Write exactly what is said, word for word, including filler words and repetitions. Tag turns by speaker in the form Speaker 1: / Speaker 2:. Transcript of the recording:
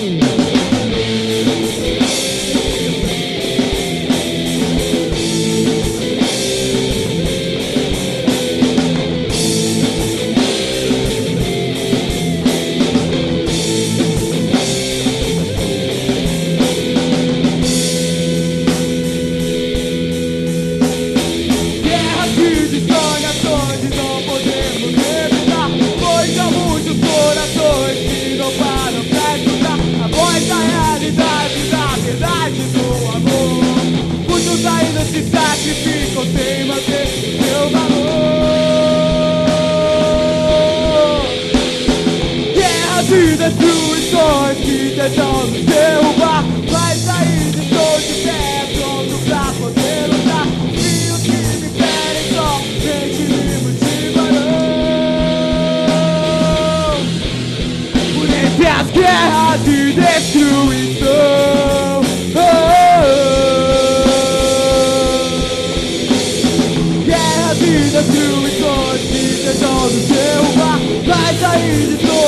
Speaker 1: Se sacrificam sem manter seu valor. Guerras e destruições que tentam nos derrubar, vai sair de todo de pé, pronto pra poder lutar. E os que me querem somente me motivarão. Por entre as guerras e destruição, oh, oh, e destruições que tentam nos derrubar, vai sair de todo.